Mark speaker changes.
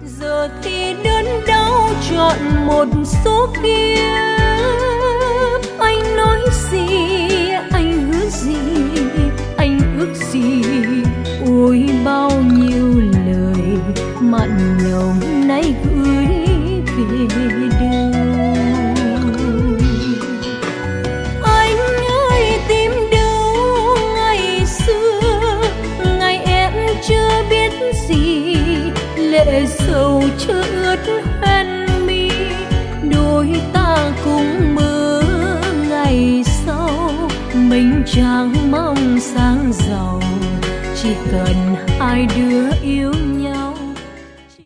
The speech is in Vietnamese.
Speaker 1: Giờ thì đớn đau chọn một số kiếp. Anh nói gì, anh hứa gì, anh ước gì, ôi bao nhiêu lời mặn nồng nay gửi về đâu. Anh ơi tìm đâu ngày xưa, ngày em chưa biết gì, lệ sầu chưa ướt hoen mi, đôi ta cùng mơ ngày sau. Mình chẳng mong sáng giàu, chỉ cần hai đứa yêu nhau.